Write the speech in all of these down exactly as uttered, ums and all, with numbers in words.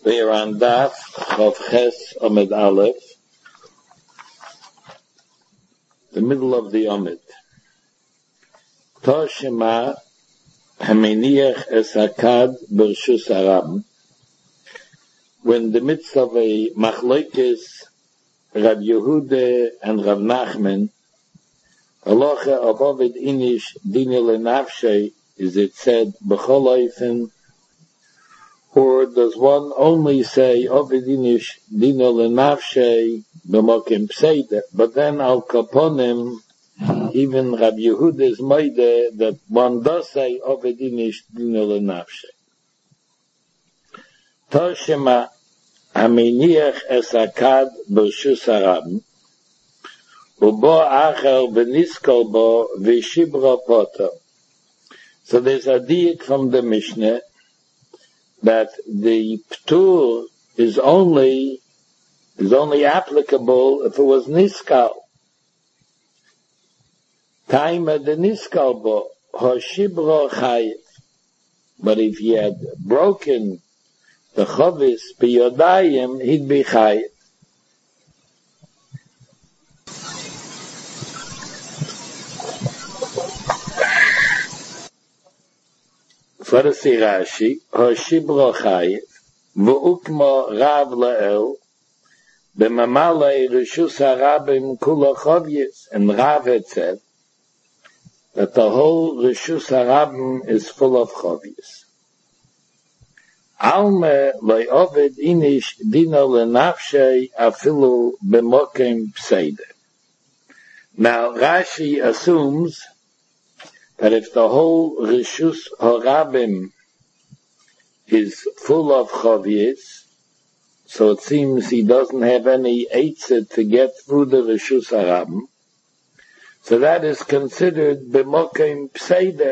We are on Daf of Ches Amid Aleph, the middle of the Amid. Toshima Hameniach Es Hakad Bershus Arab. When the midst of a Machlokes, Rav Yehuda and Rav Nachman, Halacha of Ovid Inish Dina Lenafshe, is it said B'chol Oifen? Or does one only say Ovid Inish Dina Lenafshe B'mokim Pseida? But then Al Kaponim, even Rav Yehuda is Moide that one does say Ovid Inish Dina Lenafshe. Toshima Hameniach Es Hakad Bershus Harab Ubo Acher B'niskol Bo V'shibra Poto. So there's a diak from the Mishnah that the ptur is only is only applicable if it was niskal. Taima the niskal bo hoshibro chayiv. But if he had broken the chavis biyodayim, he'd be chayiv. For the Rashi, hoshibro chayiv, v'ukmo rav la'el, b'mamalei reshus harabim kula chavyis. And Rav had said that the whole reshus harabim is full of chavyis. Alme le'ovid inish dina lenafshei afilu b'mokim pseide. Now Rashi assumes that if the whole Reshus Harabim is full of chavyis, so it seems he doesn't have any eitzah to get through the Reshus Harabim, so that is considered b'mokim pseida.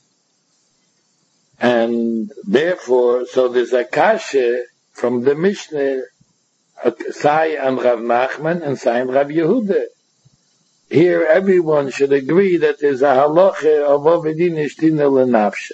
And therefore, so there's a kasha from the Mishnah, Sai and Rav Nachman and Sai and Rav Yehuda. Here, everyone should agree that there's a halacha of Ovid Inish Dina Lenafshe.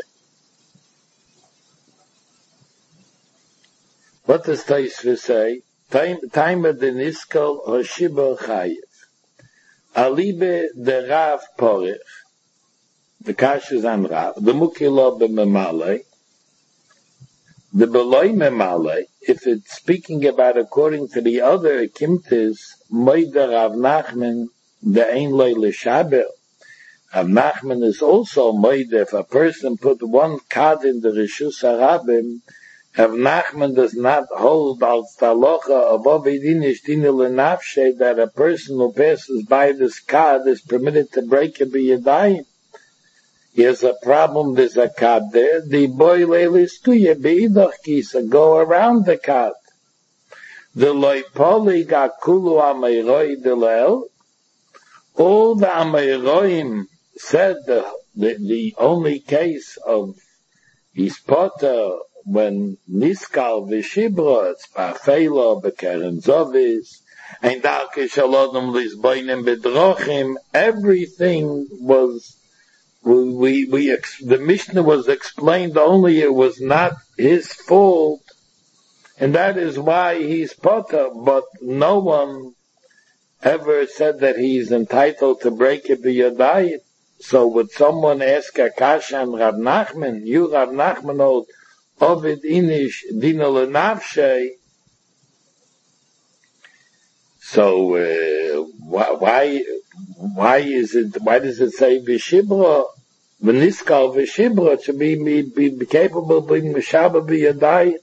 What does Taisva say? Time of the Niskal Hoshiba Chayiv. Alibe de Rav Porich. The Kash is on Rav. The Mukilo B'Memale. The Beloi Memale. If it's speaking about according to the other Kimtis, Moida Rav Nachman, the Ein Loi L'Shabel. Rav Nachman is also made if a person put one card in the Reshus Harabim, Rav Nachman does not hold al talocha of Ovid Inish Dina Lenafshe that a person who passes by this card is permitted to break it b'yadayim. He has a problem, there's a card there, the boy leilis tuye beidach kisa, go around the card. The Loi Poli Gakulu Ameiroi Delel. All the Amayroim said the, the, the only case of Ispota when Niskal V'Shibra, it's Ba'afela, B'Keren Zovis, and Darke Shalodom Lisboinem B'Drochim, everything was, we, we, we, the Mishnah was explained only it was not his fault, and that is why he's Pota, but no one ever said that he's entitled to break it b'yadayim. So would someone ask a kasha and Rav Nachman, you Rav Nachman hold Ovid Inish Dina Lenafshe. So uh, why, why why is it why does it say v'shibra v'niskal v'shibra to be, be, be capable of being mishaba b'yadayim?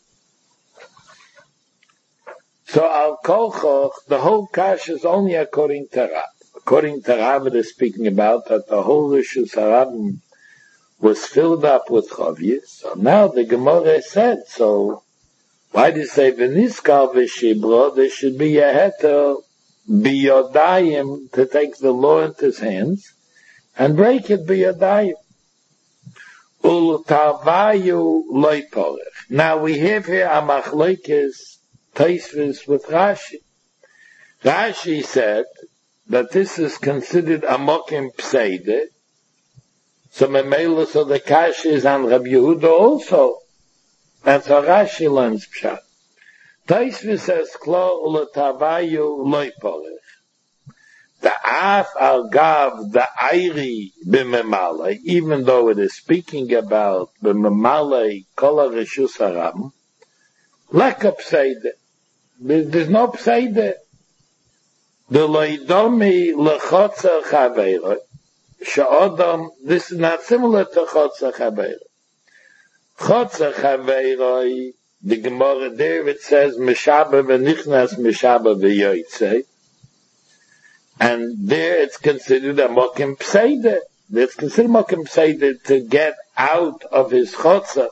So Al Kolchoch, the whole kash is only according to Rav. According to Rav, it is speaking about that the whole Reshus Harabim was filled up with chavyis. So now the Gemara said, so why did it say v'niskal v'shibra? There should be a heter b'yodayim to take the law into his hands and break it b'yodayim. Ultavayu loy porech. Now we have here a machlokes Taisvis with Rashi. Rashi said that this is considered a mokim pseide. So memela, so the kash is on Rabbi Yehuda also. That's how Rashi learns pshat. Taisvis says, Klo uletavayu loy porech. The af al gav, the airi b'memale, even though it is speaking about b'memale kol ha-reshus haram, leka pseide. There's no pseide. The loidomi lechotzer chaveira, she'odom, this is not similar to chotzer chaveira. Chotzer chaveira, the Gemara there it says, Meshaba v'nichnas Meshaba v'yoytze, and there it's considered a mokim pseide. It's considered mokim pseide to get out of his chotzer.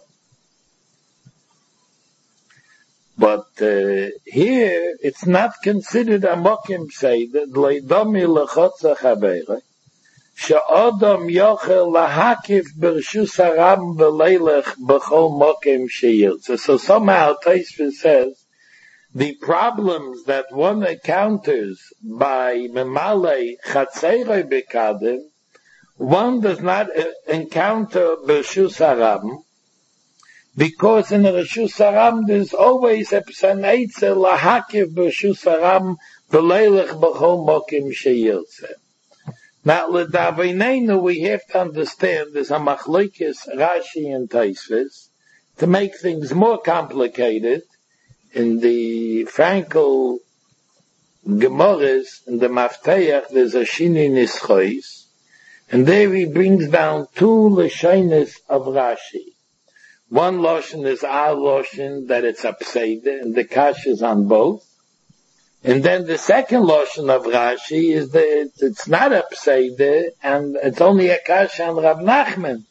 But uh, here it's not considered a mokim pseide. Leidomi lechotzer chaveira, she'odom yochel lahakif b'rshus haram v'leilech b'chol mokim sheyirtze. So somehow Tosfos says the problems that one encounters by memale chatzeiroi bekadim, one does not uh, encounter b'rshus haram, because in the reshus haram there's always a psaneitze lahakif b'rshus haram v'leilech b'chol mokim sheyirtze. Now, l'davinenu, we have to understand there's a machlokes Rashi and Tosfos to make things more complicated. In the Frankel Gemaras, in the Mafteach, there's a Shini Nischois, and there he brings down two Lashonos of Rashi. One Lashon is our Lashon, that it's a Pseide, and the Kash is on both. And then the second Lashon of Rashi is that it's not a Pseide, and it's only a Kash on Rav Nachman.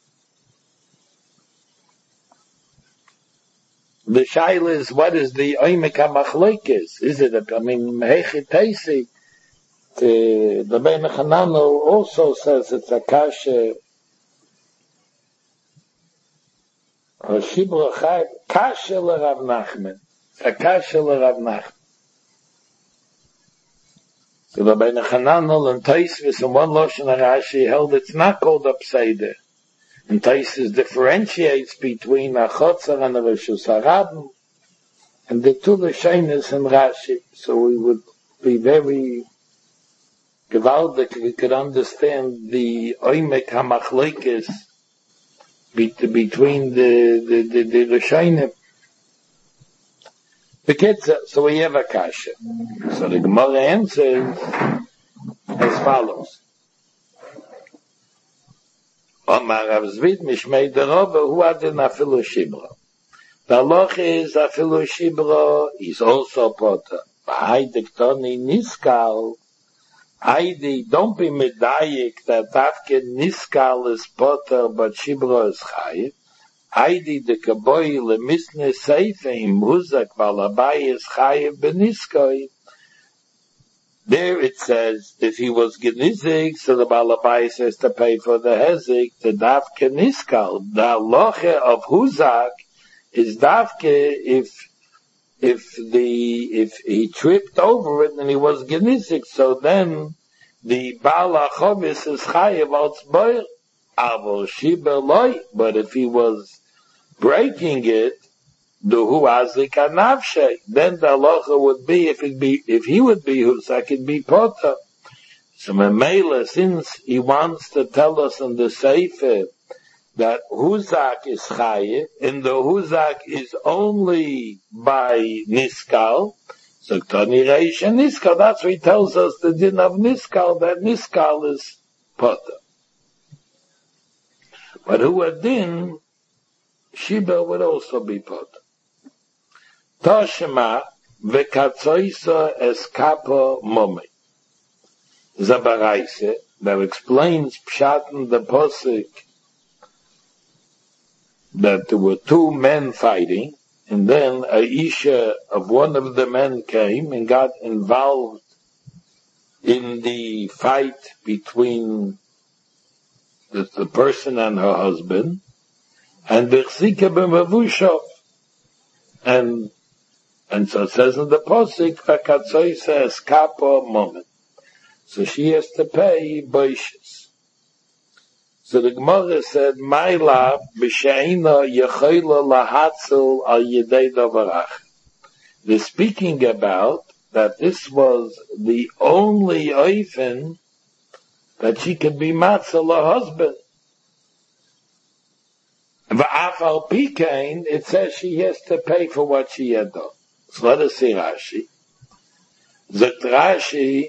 The shaila is, what is the oimek hamachlokes? Is it a, I mean, Mehechitesi, the Rabbeinu Hananel also says it's a kasha, Shibra Chai, kasha l'Rav Nachman. It's a kasha l'Rav Nachman. So Rabbeinu Hananel and Tosfos in one Lashon Rashi held it's not called a pseide. And Tosfos differentiates between a chotzer and a reshus haram, and the two Lashonos in Rashi. So we would be very gewaldig, we could understand the oimek hamachlokes between the the the, the Lashonim. The kids, so we have a kasha. So the Gemara answers as follows. Omar Rav Zvid Mishmei Derova, who had an afilu shibra. The halacha is afilu shibra is also potter. V'haydek toni niskal. Haydi, don't be medayik that afke niskal is potter, but shibra is chayiv. Haydi de kaboy le misne seife im huzak valabai is chayiv beniskoi. There it says, if he was genizik, so the Balabais has to pay for the hezik, the dafke niskal. The halacha of huzak is dafke if, if the, if he tripped over it and he was genizik, so then the Balachovis is chayev altzboir, avol shiber loy, but if he was breaking it, the who azik anavshe, then the halacha would be if it be if he would be huzak, it'd be potter. So Memela, since he wants to tell us in the Sefer that huzak is chayiv, and the huzak is only by niskal, so Tani Reish and niskal, that's what he tells us the din of niskal, that niskal is potter. But who a din, shiba would also be potter. Toshima vekatzoisa eskapo momi. Zabaraise, that explains Pshat in the Posik, that there were two men fighting, and then a Isha of one of the men came and got involved in the fight between the, the person and her husband, and Bechzika b'Mavushov, and And so it says in the Posik, Fakatzoisa eskapo moment. So she has to pay boishes. So the Gemara said, My love, b'she'ina yechoila lahatzil al yedei davarach. they're speaking about that this was the only oifen that she could be matzah her husband. V'af al pikein, it says she has to pay for what she had done. So let us see Rashi. Zot Rashi,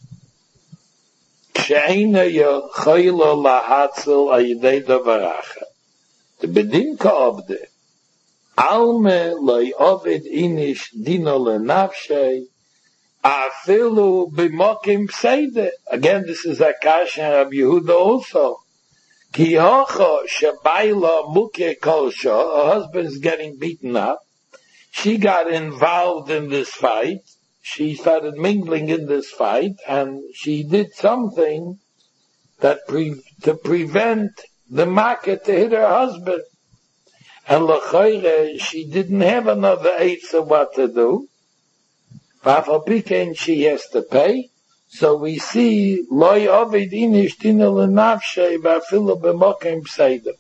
She'eina yochayla lahatzel ayidei davaracha. The bedinka of the Alme loy ovid inish dino lenafshei afilu b'mokim pseide. Again, this is a kasha of Yehuda also. Ki hocha shebayla mukhe kosha, her husband's getting beaten up. She got involved in this fight. She started mingling in this fight, and she did something that pre- to prevent the market to hit her husband. And l'chayre, she didn't have another eighth of what to do. V'afal pikein, she has to pay. So we see, loy ovid inish dina l'nafshei v'afilu b'mokim pseida.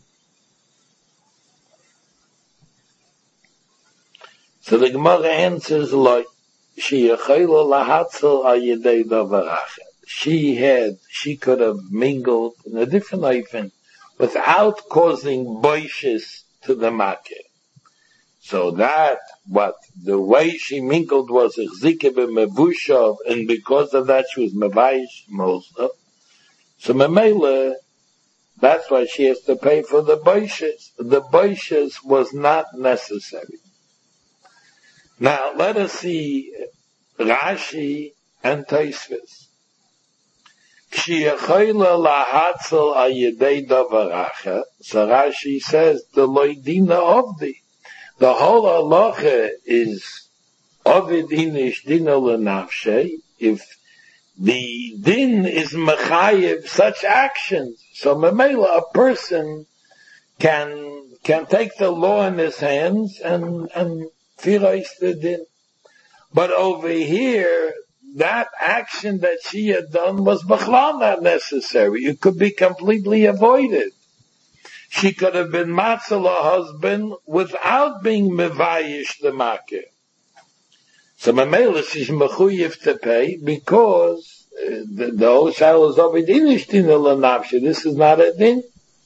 So the Gemara answers, loy, she yachayla lahatzel al yedei davaracha. She had, she could have mingled in a different oifen without causing boishes to the market. So that, what, the way she mingled was Echzike b'mevushav, and because of that she was mevayish most. So memele, that's why she has to pay for the boishes. The boishes was not necessary. Now, let us see Rashi and Tosfos. K'shiyachayla lahatzel al yedei davaracha. So Rashi says, the loydina ovdi. The whole halacha is ovid inish dina lenafshei. If the din is mechayev such actions, so memela, a person can can take the law in his hands and and firais the din. But over here, that action that she had done was b'chlal not necessary. It could be completely avoided. She could have been matzah her husband without being mevayish the market. So Mamela, she's mechuyev to pay because uh, the, the whole shayla is over dinish dina l'nafshe. This is not a din.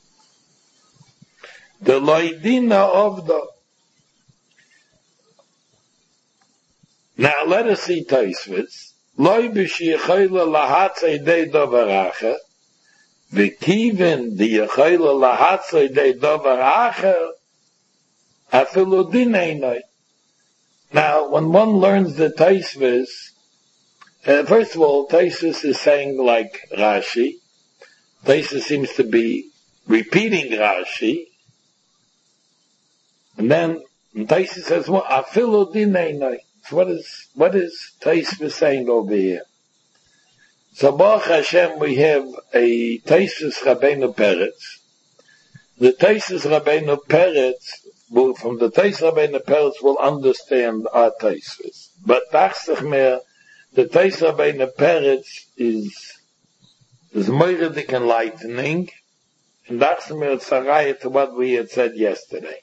The loydina of the. Now let us see Tosfos. Loy b'shiyachayla lahatzei dei davaracha. V'kiven the yachayla lahatzei dei davaracha. Afilu din einay. Now, when one learns the Tosfos, uh, first of all, Tosfos is saying like Rashi. Tosfos seems to be repeating Rashi. And then Tosfos says, well, afilu din einay. So what is, what is Tosfos saying over here? So Baruch Hashem, we have a Tosfos Rabbeinu Peretz. The Tosfos Rabbeinu Peretz, from the Tosfos Rabbeinu Peretz will understand our Tosfos. But Tachsich the Tosfos Rabbeinu Peretz is, is moiridik enlightening, and Tachsich Mer it's a raya to what we had said yesterday.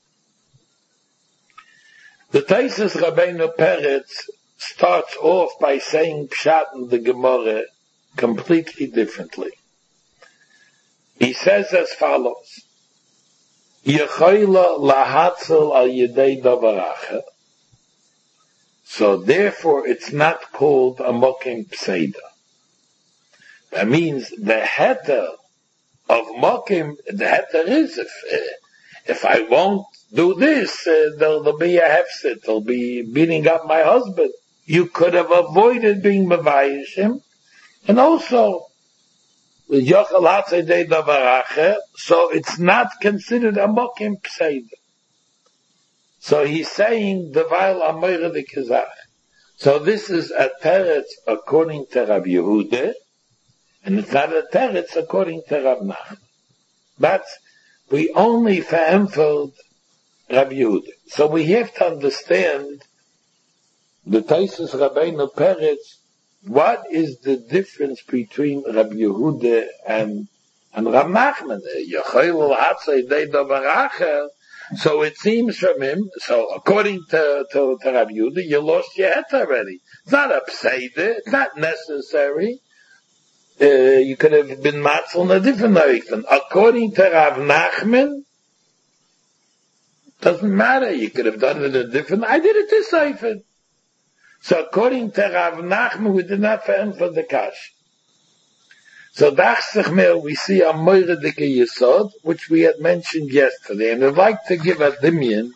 The Tosfos Rabbeinu Peretz starts off by saying Pshat in the Gemara completely differently. He says as follows: Yechayla lahatzel al yedei davaracha. So therefore, it's not called a mokim pseida. That means the heter of mokim, the heter is if uh, if I won't do this, uh, there'll, there'll be a hefset, there'll be beating up my husband. You could have avoided being mevayish him, and also with yochel hatzei dei davaracha, so it's not considered a mokim pseida. So he's saying devail amoyre de kezach. So this is a teretz according to Rabbi Yehuda, and it's not a teretz according to Rav Nachman. That's, we only verempfeld Rabbi Yehuda. So we have to understand the Tosfos Rabbeinu Peretz. What is the difference between Rabbi Yehuda and and Rav Nachman? Yachayil hatzei dei davaracha. So it seems from him, so according to, to, to Rav Yehuda, you lost your het already. It's not a pseida, it's not necessary. Uh, you could have been matzal in a different direction. According to Rav Nachman, doesn't matter, you could have done it in a different, I did it this Seifert. So according to Rav Nachman, we did not fail for the kash. So Dachsechmer, we see a Moiredike Yesod, which we had mentioned yesterday, and I'd like to give a dimion.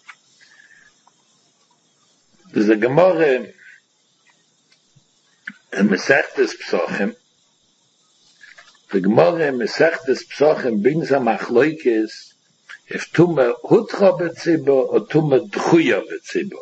There's a Gemara in Mesechtes Psochim. The Gemara in Mesechtes Psochim brings a machloikis if Tumah Hutra B'tzibur or Tumah D'chuya B'tzibur.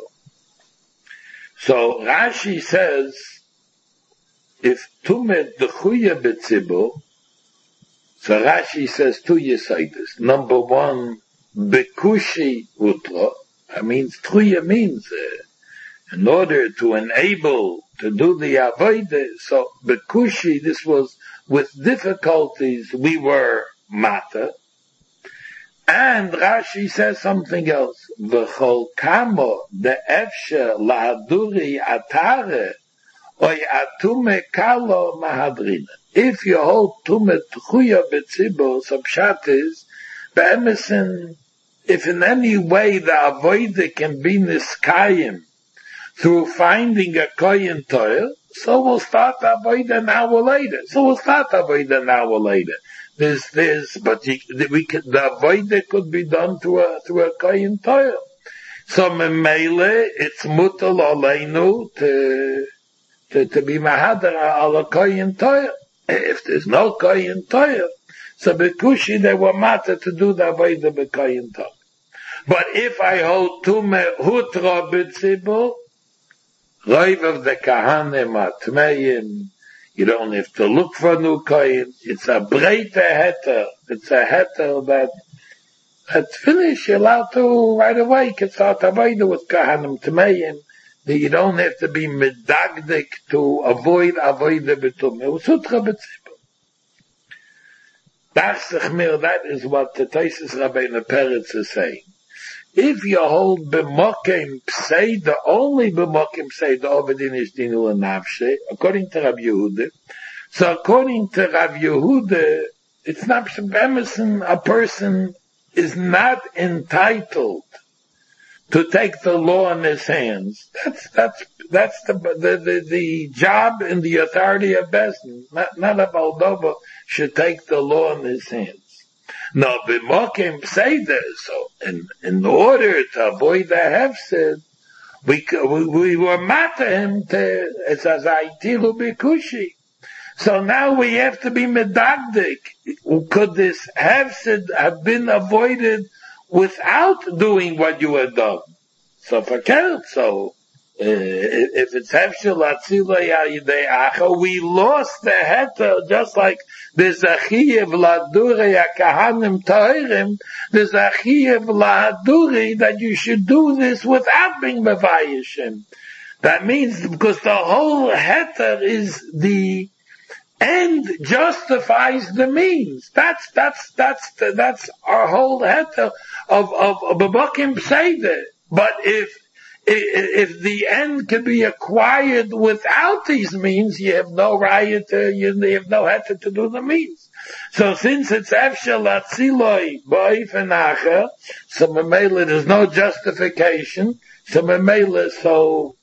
So Rashi says, if Tumah D'chuya B'tzibur, so Rashi says two Yesaitis. Number one, Bekushi Hutra. That means D'chuya means uh, in order to enable to do the Avodah. So Bekushi, this was with difficulties, we were Mata. And Rashi says something else. V'chol kamo de efshe lahaduri atare oy atume kalo mahadrina. If you hold tume t'chuya b'tzibur, so pshat is, be'emesin, if in any way the avodah can be niskayim through finding a kohen toil, so we'll start avodah an hour later. So we'll start avodah an hour later. There's, there's, but you, we could, the avodah could be done through a, through a kohen toil. So memele, it's mutal aleinu to, to, to be mahadar al a kohen toil. If there's no kohen toil, so bekushi they were matter to do the avodah be kohen toil. But if I hold tume hutra b'tzibur, Rive of the Kahanim Atmeim, you don't have to look for a new kohen. It's a breite heter. It's a heter that at finish you're allowed to right away. You can start avodah with Kahanim Tmeim. You don't have to be medagdik to avoid avodah b'tumah. It was sutra b'tzibur. That is what the Taisus Rabbeinu Peretz is saying. If you hold b'mokim pseida, only b'mokim pseida, obedin ish dinu l'nafshe, according to Rav Yehuda, so according to Rav Yehuda, it's not Emerson, a person is not entitled to take the law in his hands. That's, that's, that's the, the, the, the job and the authority of Bezdin. Not, not a Baldova should take the law in his hands. No, b'mokim pseida, so in, in order to avoid the hefsid, we, we, we were matter him to, it's as aitilu b'kushi. So now we have to be medagdik. Could this hefsid have been avoided without doing what you had done? So for Kelt, so, uh, if it's hefshel atzila yayidei acha, we lost the heter, just like there's a chiyuv laduri akahanim tahirim, there's a chiyuv laduri that you should do this without being mevayishim. That means because the whole heter is the end justifies the means. That's that's that's that's our whole heter of of b'mokim pseida. But if If the end can be acquired without these means, you have no right to, you have no heter to do the means. So since it's efshel atziloi ba'ifenacha, so memela there's no justification. So memela, so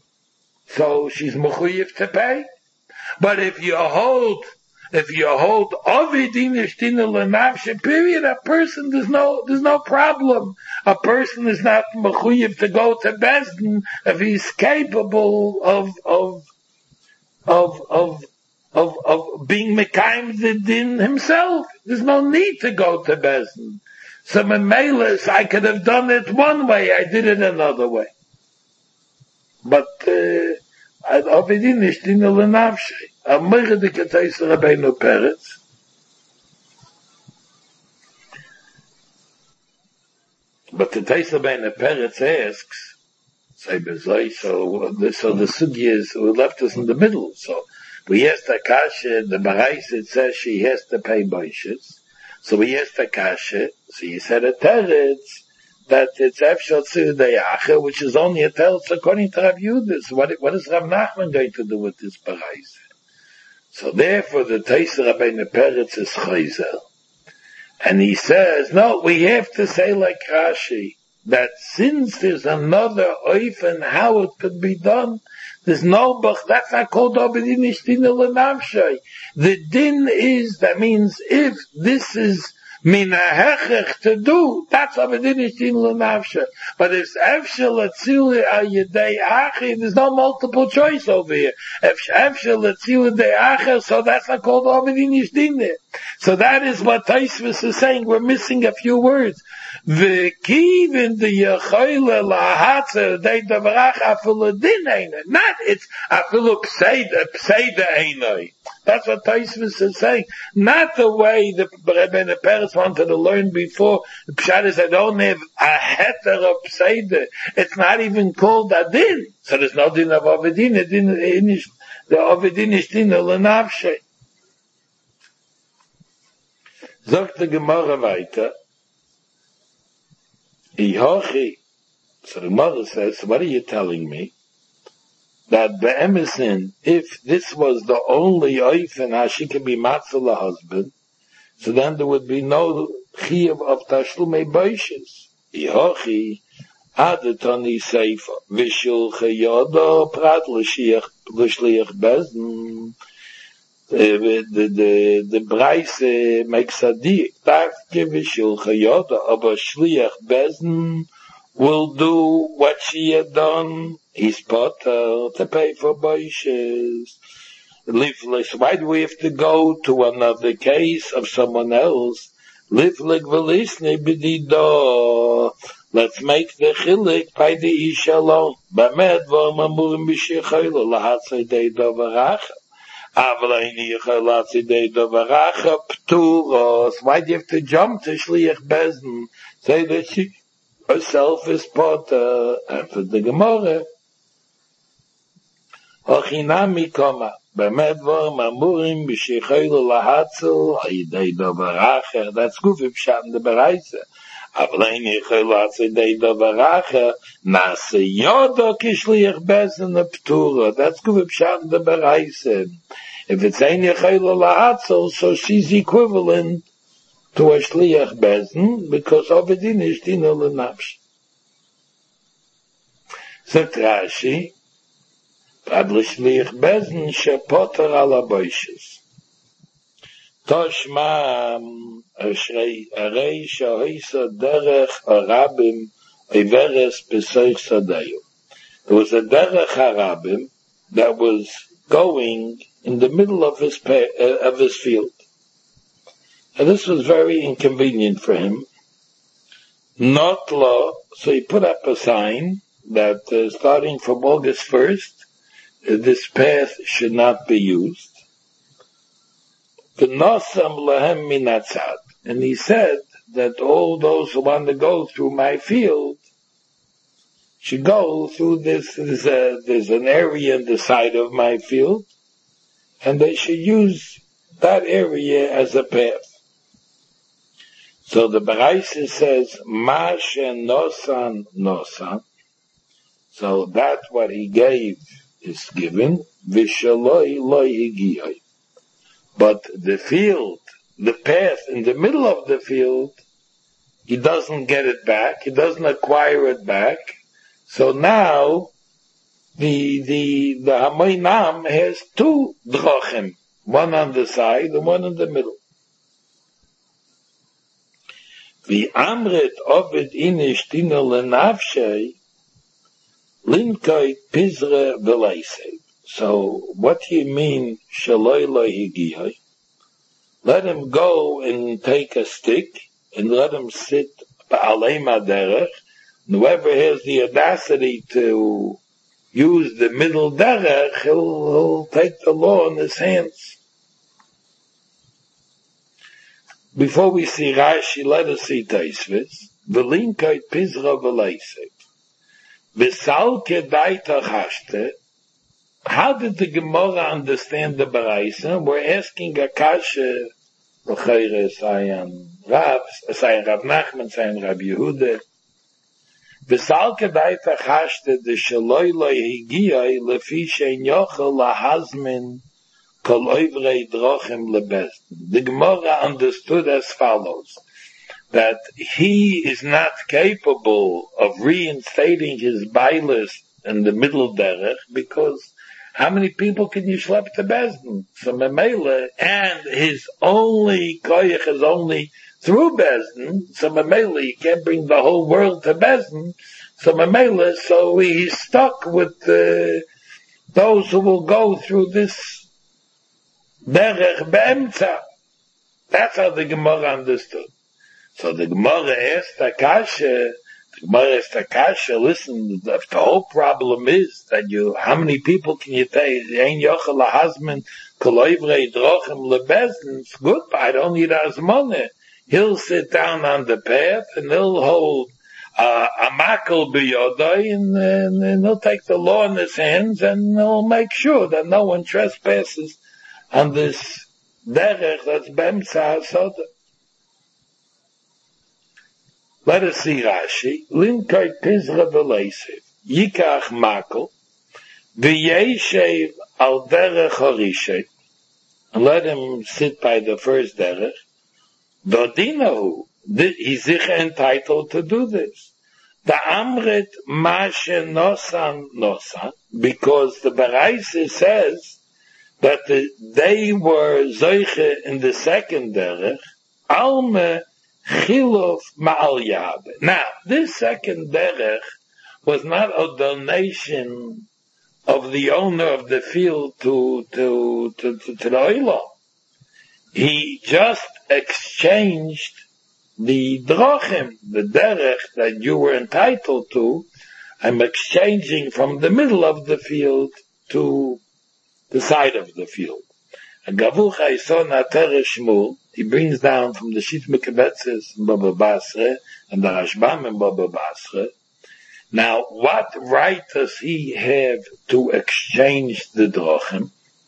so she's mechuyev to pay. But if you hold, if you hold ovidin ishtina lenafshe, period, a person there's no there's no problem. A person is not mechuyev to go to Bezdin if he's capable of of of of of, of being mekayim the din himself. There's no need to go to Bezdin. So memelis, I could have done it one way, I did it another way. But ovidin ishtina lenafshe. A meigedik Taisus Rabbeinu Peretz. But the Taisus Rabbeinu Peretz asks, say bezoi, so the, so the sugi is, we left us in the middle. So we asked the kasha, the Barais, it says she has to pay boishes. So we asked the kasha, so he said a teretz, that it's Efshel Tzir Deyacher, which is only a tells according to Rav Yehuda. So what, what is Rav Nachman going to do with this Baraisa? So therefore the Teiser Rabbeinu Peretz is Chayzer. And he says, no, we have to say like Rashi, that since there's another oifen how it could be done, there's no bach, that's not called Obedin Ishtina L'Navshay. The din is, that means if this is Min ha'hechech to do, that's Obedin Ishtina L'Navshay. But if Efshel Atzili Al Yedei Achi, there's no multiple choice over here. If Efshel Atzili Yedei Achi, so that's not called Obedin Ishtina. So that is what Taisvis is saying. We're missing a few words. V'kiv in the Yechoyle lahatzer dei davarach afilu din einay. Not it's afilu pseida pseida einay. That's what Taisvis is saying. Not the way the Rebbeinu Peretz wanted to learn before. The pshat is I don't have a heter of pseida. It's not even called a din. So there's no din of Ovedin. The Ovedin is din l'nafshe. Sagt the Gemara weiter, Ihochi, so the mother says, what are you telling me? That be'emesin, if this was the only oifen how she can be matzah husband, so then there would be no chiyuv of tashlumei boishes. Ihochi, adetoni seifa, vishul chayodo prat l'shliach bezn. The, the, the, the Braise uh, makes a deal. Darf Givishul Chayoda, aber Shliach Bezn will do what she had done. He's potter to pay for boishes. Livless. Why do we have to go to another case of someone else? Livlik velisne b'dido. Let's make the chilik by the ish alone. B'med v'amamurim b'shechayla lahatzay dei dovaracha. Why do you have to jump to Shliach Bezn? Say that she herself is potter. And for the Gemara, Ochinami koma, b'medvar mamurim b'shechaylu lahatzel ha'idei dovaracher. That's good for Pshat in the Baraisa. Avleini chaylatze dei dovaracher nase yodo kishliach Bezn the Ptura. That's good for Pshat in the Baraisa. If it's ein yechayla lahatzel, so she's equivalent to a shliach bezn, because Obedin is dina l'nafsh. Zet Rashi, ad l'shliach bezn shepoter ala boishes. Toshma arei shahoisa derech harabim iveres b'soich sadayu. There was a derech harabim that was going in the middle of his pa- uh, of his field. And this was very inconvenient for him. Not law, so he put up a sign that uh, starting from August first, uh, this path should not be used. V'nosam lahem minatzad. And he said that all those who want to go through my field should go through this, there's, a, there's an area in the side of my field, and they should use that area as a path. So the Baraisa says, Ma shen nosan nosan. So that's what he gave is given. Vishaloi loi higiyoi. But the field, the path in the middle of the field, he doesn't get it back. He doesn't acquire it back. So now, The, the, the Hamoinam has two drochim, one on the side and one in the middle. The Amrit Ovid Inish Dina Lenavshay, Linkoit Pizre Velaise. So, what do you mean, Shaloi Lohigiyoi? Let him go and take a stick, and let him sit Ba'alei Maderech, and whoever has the audacity to use the middle derech, he'll, he'll take the law in his hands. Before we see Rashi, let us see Taisvis. V'linkait pizra v'leisek. V'salke daita chashte. How did the Gemara understand the Baraisa? We're asking a kasha, l'chayre Sayan Rav, Sayan Rav Nachman, Sayan Rav Yehuda. V'sal kedai tachashte de shaloi lo higiyai lefi shein yochel lahazmin kol oivrei drochem lebezden. The Gemara understood as follows, that he is not capable of reinstating his bailus in the middle derech, because how many people can you schlep to Bezdin? So Memele, and his only koyach is only through Bezdin, so Memele, you can't bring the whole world to Bezdin, so Memele, so he's stuck with uh, those who will go through this derech be'emtza. That's how the Gemara understood. So the Gemara asked Akasha, the Gemara asked Akasha, listen, the, the whole problem is that you, how many people can you take? Ein yochel lahazmin koloivrei drochem lebezden. It's good, but I don't need azmone. He'll sit down on the path and he'll hold uh, a makel biyodai, and, and, and he'll take the law in his hands and he'll make sure that no one trespasses on this derech that's b'emtza hasoda. Let us see Rashi. Linkay Pizra v'leisev. Yikach makel. V'yeshev al derech harishay. And let him sit by the first derech. V'dinahu. He's entitled to do this. The Amrit Mashe Nosan Nosan. Because the Baraisa says that the, they were Zoiche in the second derech. Alme Chiluf Ma'al Yab. Now, this second derech was not a donation of the owner of the field to to to, to, to the oilam. He just exchanged the drochim, the derech that you were entitled to. I'm exchanging from the middle of the field to the side of the field. Gavuch Haison Ater Shmuel, he brings down from the Shit Mekabetzes in Baba Basra and the Rashbam in Baba Basra. Now, what right does he have to exchange the drochim?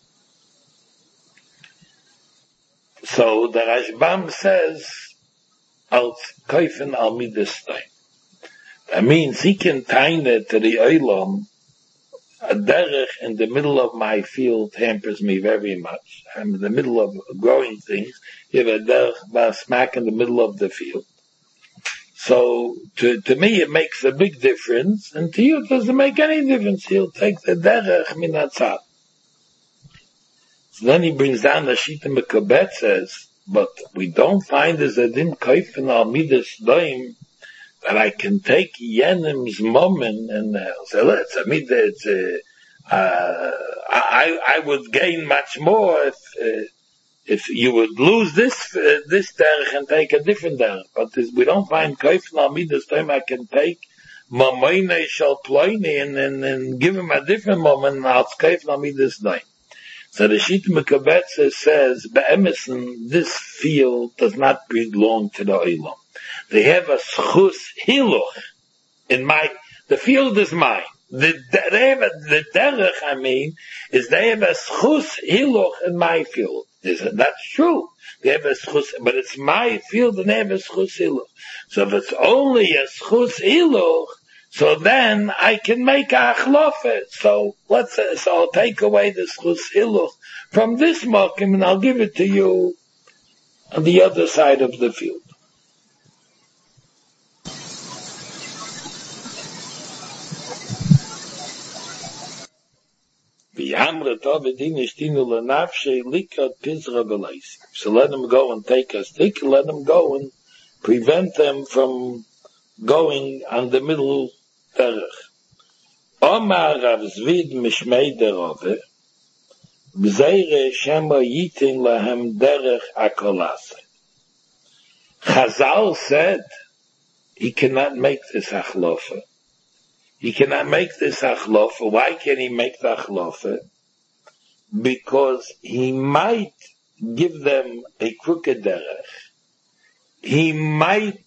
So the Rashbam says, Al Koifen Al Midestein. That means he can tie it to the oilam. A derech in the middle of my field hampers me very much. I'm in the middle of growing things. You have a derech smack in the middle of the field. So to, to me it makes a big difference, and to you it doesn't make any difference. He'll take the derech minatzad. So then he brings down the Shita Mekabet says, but we don't find as a din kaifen al midas doim that I can take Yenim's moment and uh, say, let's, I mean, it's, uh, uh, I, I would gain much more if, uh, if you would lose this, uh, this derech and take a different derech. But this, we don't find Kaifin al midas time I can take Mamoine shall ploini and, and, and give him a different moment and I'll Kaifin al midas time. So the Shita Mekabetze says, Be'emerson, this field does not belong to the Olam. They have a schus hiluch in my, the field is mine. The, they have a, the derech, I mean, is they have a schus hiluch in my field. Is that's true. They have a schus, but it's my field and they have a schus hiluch. So if it's only a schus hiluch, so then I can make a achlofet. So let's say, so I'll take away the schus hiluch from this mokim and I'll give it to you on the other side of the field. So let them go and take a stick, let them go and prevent them from going on the middle derech. Omar Rav Zvid Mishmei Derove, Bzeire Shema Yitin Lahem Derech Akolase. Chazal said he cannot make this achlofa. He cannot make this achlofa. Why can he make the achlofa? Because he might give them a crooked derech. He might,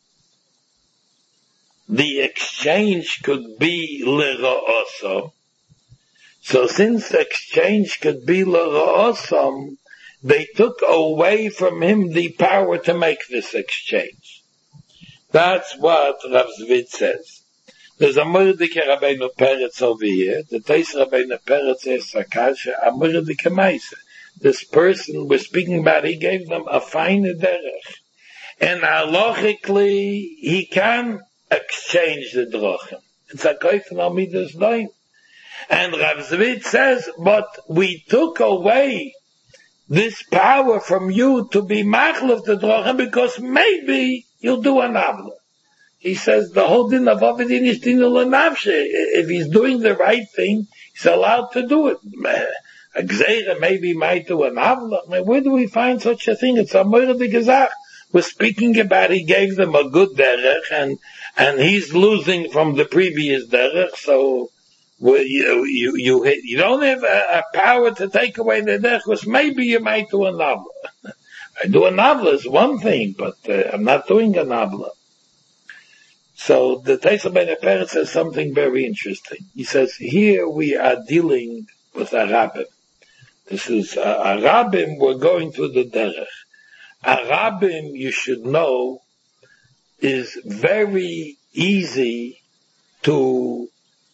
the exchange could be l'ra'osam. So since the exchange could be l'ra'osam, they took away from him the power to make this exchange. That's what Rav Zvid says. There's a Mordecai Rabbeinu Peretz over here. The Teis Rabbeinu Peretz is Sakasha, a Mordecai Meise. This person we're speaking about, he gave them a fine derech. And halachically, he can exchange the drachim. It's a koifen al midas doin. And Rav Zvid says, but we took away this power from you to be machlef the drachim because maybe you'll do an avla. He says the whole din of Avidin is din l'nafshe. If he's doing the right thing, he's allowed to do it. A gzeira maybe might do an avla. Where do we find such a thing? It's a moira de gezach. We're speaking about he gave them a good derech, and and he's losing from the previous derech. So well, you you you you don't have a, a power to take away the derech, because maybe you might do an avla. I do an avla is one thing, but uh, I'm not doing an avla. So the Teis Rabbeinu Peretz says something very interesting. He says, here we are dealing with a rabbim. This is a, a rabbim, we're going through the derech. A rabbim, you should know, is very easy to,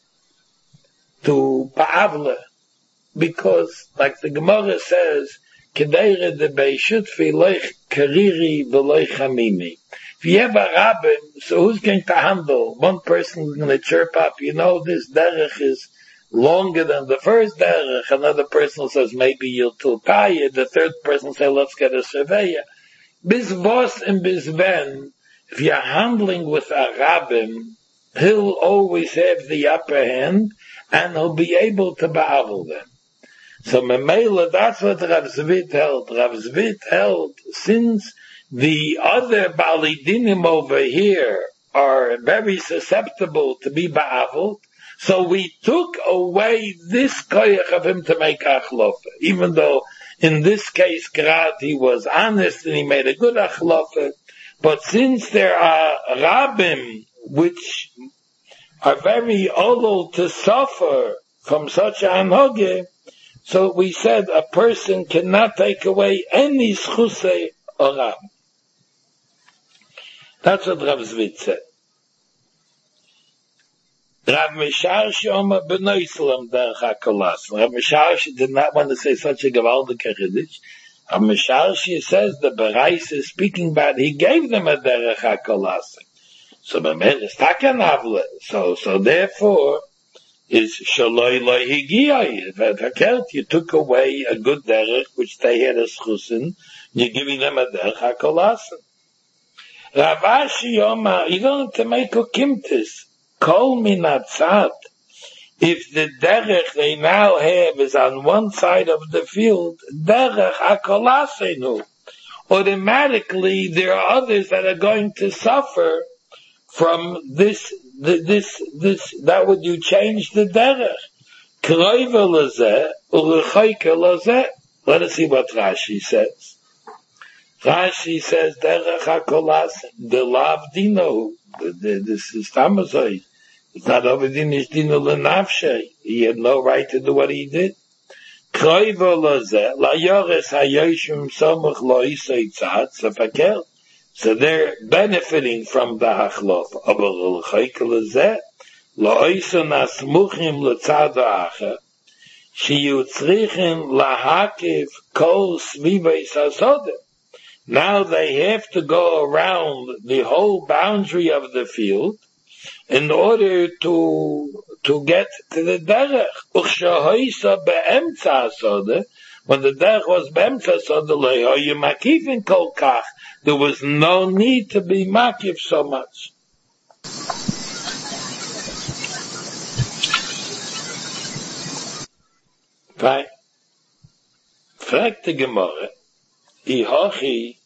to ba'avle, because, like the Gemara says, Kedeire de beishutfi loich kariri v'loich hamimi. If you have a rabbin, so who's going to handle? One person is going to chirp up, you know, this derech is longer than the first derech. Another person says, maybe you're too tired. The third person says, let's get a surveyor. Bis vos and bis ven, if you're handling with a rabbin, he'll always have the upper hand, and he'll be able to ba'avel them. So Memela, that's what Rav Zvid held. Rav Zvid held, since the other Balidinim over here are very susceptible to be ba'avult, so we took away this koyach of him to make achlofa. Even though in this case, Grad, he was honest and he made a good achlofa, but since there are rabbim which are very able to suffer from such a anhoge, so we said a person cannot take away any schusei or rab. That's what Rav Zvid said. Rav Misharshi Omer b'noislam derech hakolas. Rav Misharshi did not want to say such a gewaldige chiddush. Rav Misharshi says the Berais is speaking about he gave them a derech hakolas. So Bemer is taken avle. So so therefore is shaloi lo higiyai. Verkehrt, you took away a good derech which they had a schusin. You're giving them a derech hakolas. Rav Ashi Omar, you don't have to make a kimtis. Kol minatzat. If the derech they now have is on one side of the field, derech hakolasenu. Automatically, there are others that are going to suffer from this, this, this, that would you change the derech. Kroiva lazeh, urechoike lazeh. Let us see what Rashi says. Rashi says, derech hakolas, the lav dino, this is tamazoi. It's not overdin ish dino lenafshe. He had no right to do what he did. Kroiva lazeh, la yores hayoshim somuch lo isoi tzad, sefakel. So they're benefiting from the hachlof. Aber l'choike lazeh, lo iso nasmuchim l'tzad ha'acher, shiyutzrichen lahakiv kol svivei sasodem. Now they have to go around the whole boundary of the field in order to to get to the derech. Uchshahoisa be'emtza asode, when the derech was be'emtza asode, le'hoyu makifin kol kach, there was no need to be makif so much. Fine. Fragt die Gemara, Ihochi,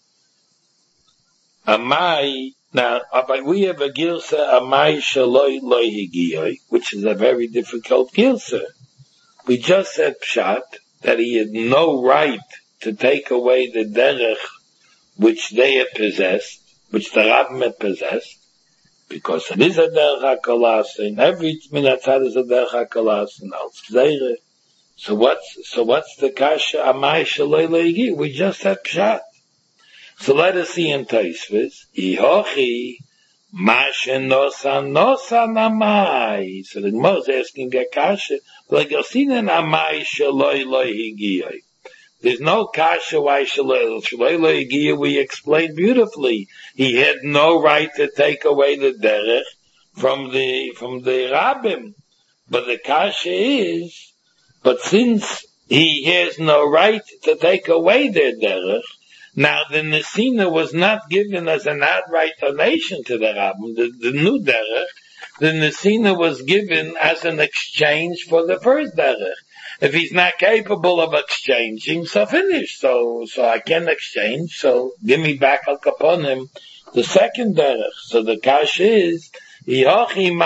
Amai, now, we have a Gilsa, Amai Shaloi Loi Higiyoi, which is a very difficult Gilsa. We just said Pshat, that he had no right to take away the derech which they had possessed, which the Rabbim had possessed, because it is a derech HaKolas, and every minatzad is a derech HaKolas, and al Tzdeire. So what's, so what's the kasha amai shaloi leigi? We just had pshat. So let us see in Tosfos. Ihochi Mashe nosa nosa namai. So the Gemara is asking a kasha, like Yosinen amai shaloi loi higiyoi. There's no kasha why shaloi shaloi loi higiyoi. We explained beautifully. He had no right to take away the derech from the from the rabbim. But the kasha is, but since he has no right to take away their derech, now the Nesina was not given as an outright donation to the rabbim, the, the new derech. The Nesina was given as an exchange for the first derech. If he's not capable of exchanging, so finish. So, so I can exchange. So give me back al kaponim the second derech. So the kasha is, let him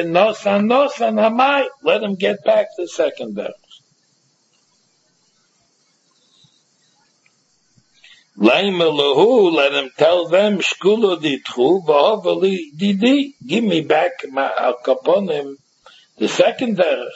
get back the second derech. Let him tell them, give me back my al kaponim the second derech.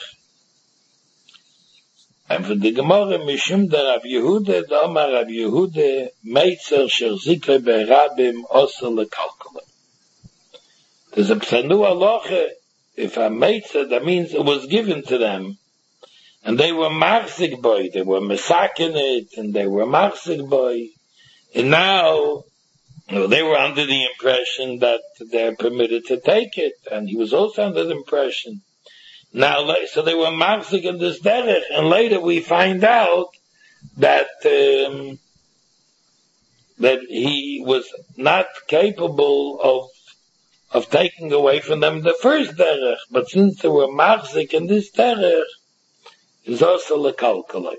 And for the Gemara, Mishum da Rav Yehuda, da Amar Rav Yehuda, Meitzer sher zikre be'rabim osa lekalkala. There's a psanu aloche, if a Meitzer, that means it was given to them, and they were marsik boy, they were mesakin it, and they were marsik boy, and now, you know, they were under the impression that they're permitted to take it, and he was also under the impression. Now, so they were mafsik in this derech, and later we find out that um, that he was not capable of of taking away from them the first derech, but since they were mafsik in this derech, is also lekalkalai.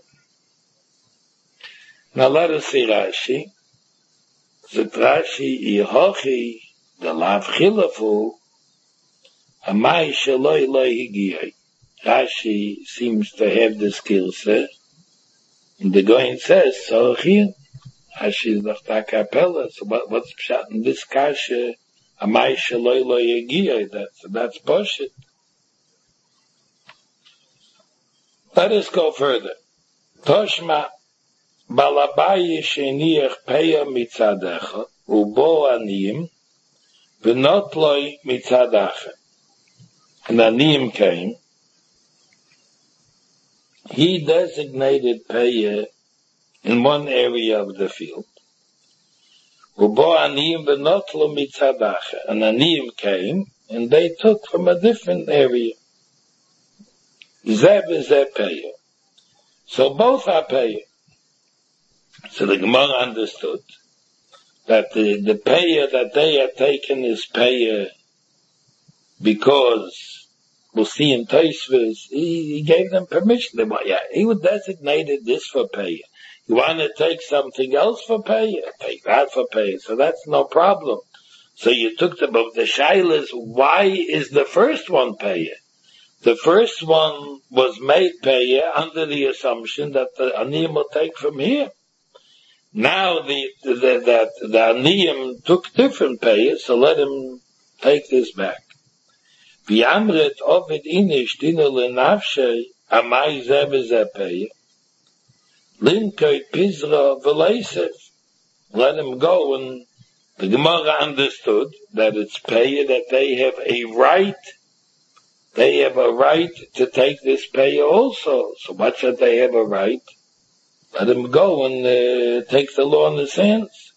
Now let us see Rashi. Zet Rashi ihochi the lav chilafu. Amai shaloi loi higiyoi. Rashi seems to have the skill set. And the Goyen says, so here, Rashi is not a capella. So what, what's pshat in this kasha? Amai shaloi loi higiyoi. That's, that's bullshit. Let us go further. Toshma, balabayi sheniach peya mitzadecha, ubo aniyim, v'not loi mitzadacha. And Aniyim came, he designated Peah in one area of the field. Ubo Aniyim v'notlo mitzadacha. And Aniyim came, and they took from a different area. Zeh v'zeh Peah. So both are Peah. So the Gemara understood that the, the Peah that they had taken is Peah because we'll see in Tosfos, he, he gave them permission. They want, yeah, he would designated this for Peah. You want to take something else for Peah? Take that for Peah. So that's no problem. So you took the, but the shaila is, why is the first one Peah? The first one was made Peah under the assumption that the Aniyim will take from here. Now the, the, the that the Aniyim took different Peah, so let him take this back. V'yamret ovid inish dina lenafshei amai zeh v'zeh Peah linkoi pizra v'leisef. Let him go, and the Gemara understood that it's Peah, that they have a right, they have a right to take this Peah also. So much that they have a right, let him go and uh, take the law in his hands.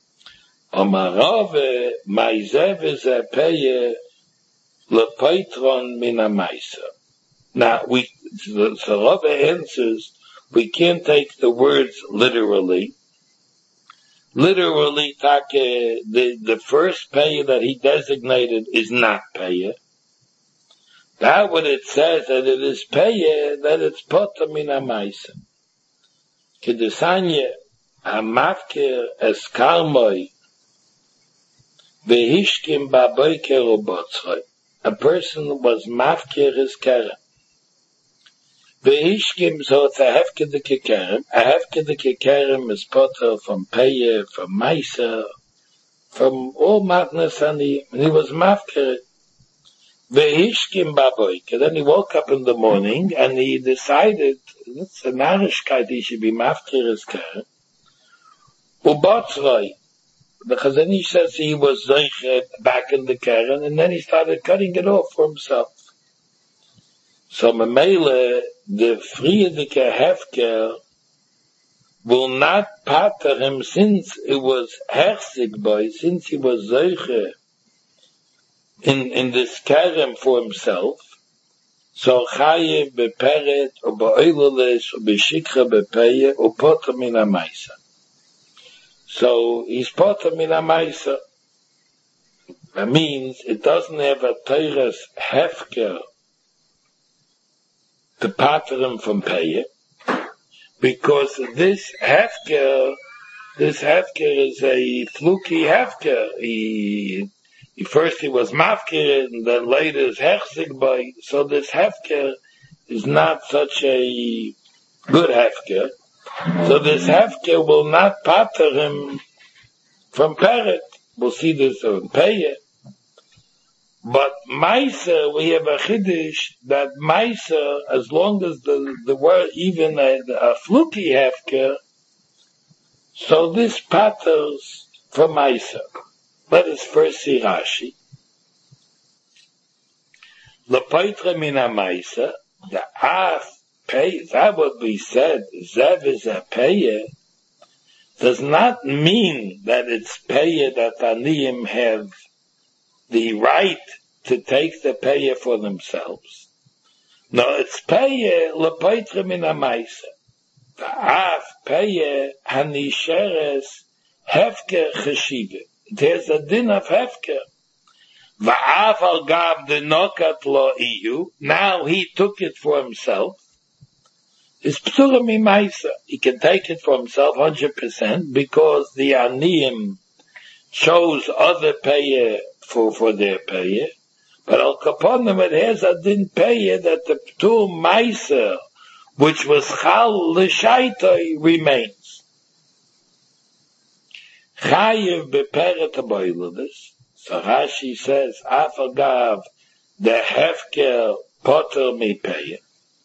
Omarave mai zeh v'zeh Peah lepaitron min ha'maisa. Now, we, so, so Rava answers, we can't take the words literally. Literally, take, the, the first Peah that he designated is not Peah. That what it says, that it is Peah, that it's poter min ha'maisa. Kedesanya ha'mafker eskarmoi v'hishkim ba'boiker u'botzroi. A person was mafkir his kerem. V'hishkim, so it's a hefkedike kerem. A hefkedike kerem is potter from Peah, from Maisa, from all madness, and he, and he was mafkir. V'hishkim baboik. And then he woke up in the morning, and he decided, it's a narishkeit, he should be mafkir his kerem. Ubotzroi. the Chazon Ish says he was Zeiche back in the Keren, and then he started cutting it off for himself. So Mamele, the Friedeke Hefker, will not pater him since it was Herzig boy, since he was Zeiche in, in this Keren for himself. So Chayev beperet, or be'oileles, or be'shikha bepeye, or poter min ha'maisa. So he's poter min ha'maisa. That means it doesn't have a teires hefker to pater him from peye, because this hefker, this hefker is a fluky hefker. He, he first he was mafker, and then later is hechzig boy. So this hefker is not such a good hefker. So this hefker will not pater him from peret. We'll see this on peye. But Maisa, we have a chiddush that Maisa, as long as the, the word, even a, a fluky hefker, so this paters for Maisa. Let us first see Rashi. Lepoitre min ha-Maisa, the af pay, that what we said, Zev is a payer, does not mean that it's payer that Aniyim have the right to take the payer for themselves. No, it's payer lepoitre min ha-Maisa. The af payer hanisheres hefker cheshive. There's a din of hefker. Va'af al gav de nokat lo iyu. Now he took it for himself. It's p'tura mi-maisa. He can take it for himself one hundred percent because the aniyim chose other payer for, for their payer. But al kaponim it has a din payer that the p'tur maisa, which was chal l'shaitoi, remains. Chayev beperet ha-boiledes. So Rashi says, afagav the hefker poter mi-payer.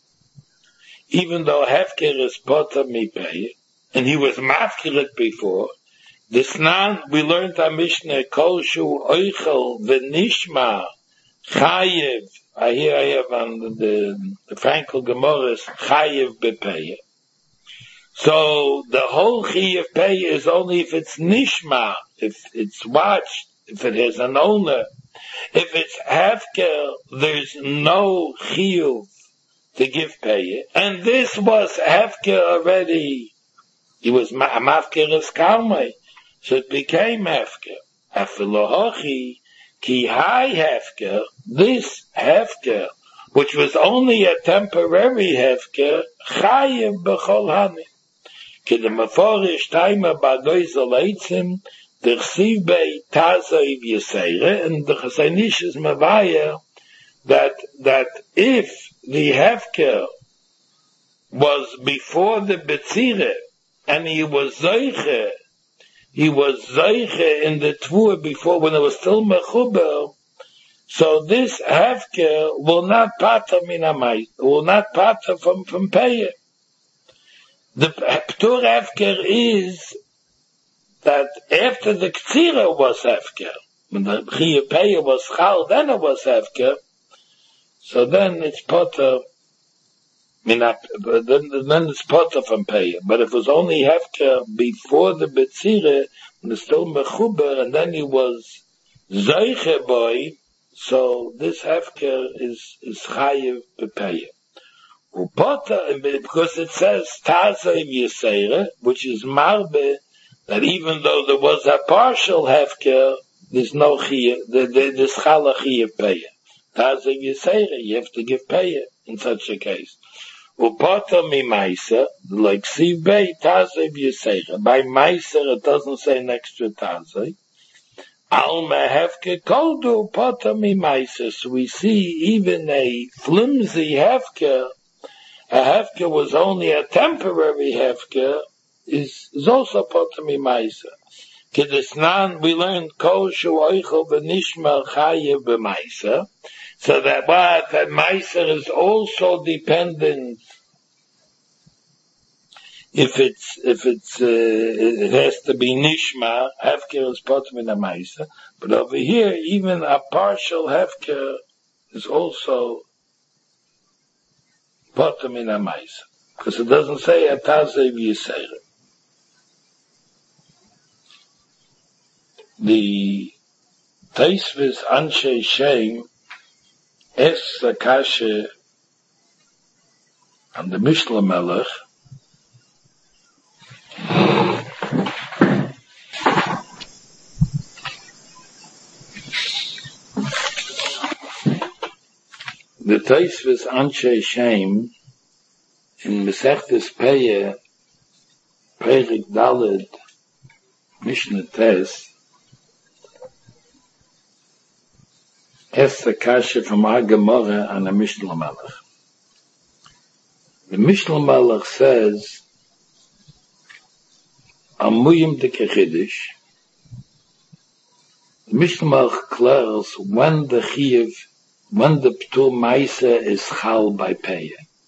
Even though hefker is poter mi-payer, and he was mafkiret before, this nan, we learned our Mishnah, kol shu oichel v'nishma chayev, I hear I have on the, the, the Frankel Gemorahs, chayev bepayer. So the whole chayev payer is only if it's nishma, if it's watched, if it has an owner. If it's hefker, there's no chiyuv to give payer. And this was hefker already. He was mafker as kalmai. So it became hefker. Afilohochi, ki hai hefker, this hefker, which was only a temporary hefker, chayev b'chol hani. Ki the meforish taima ba'goizel eitzim, the chsiv bei tazoiv yeseire, and the Chazon Ish is mavaya, that, that if the hefker was before the betzire, and he was zoiche, he was zoiche in the tvua before, when it was still mechuber, so this hefker will not pater min ha-Maisa, will not pater from, from payer. The p'tur hefker is that after the ktsira was hefker, when the chiyuv payer was chal, then it was hefker, so then it's pater, then, then it's potter from payer. But if it was only hefker before the betzire, when it's still mechuber, and then he was zoiche boy, so this hefker is is chayiv bepayer. Upotter, because it says tazav yeseire, which is marbe, that even though there was a partial hefker, there's no chayiv, there's chala chayiv payer. Tazav yeseire, you have to give payer in such a case. Upota mi maisa, like siv bei, tazev yesecha. By maisa, it doesn't say an extra tazev. Alma hefke koldu upota mi maisa. So we see even a flimsy hefke, a hefke was only a temporary hefke, is, is also upota mi maisa. Kedesnan, we learned kol shu oichel v'nishma chayev b'maisa. So that what that Meiser is also dependent. if it's, if it's, uh, it has to be nishma, hefker is potem in a maisa, but over here, even a partial hefker is also potem in a maisa, because it doesn't say atazev yisera. The Taisvis Anshe Shem es Zakashe and the Mishnah Melech the Taisvis Anshe Shem in Mesechtes Peye Perik Daled Mishnah Tes es Zakashe from our Gemara and the Mishnah Melech. The Mishnah Melech says Amuyim de Kechidish. The Mishnah Melech declares when the Chiyuv, when the Ptur Maisa is Chal by Peye.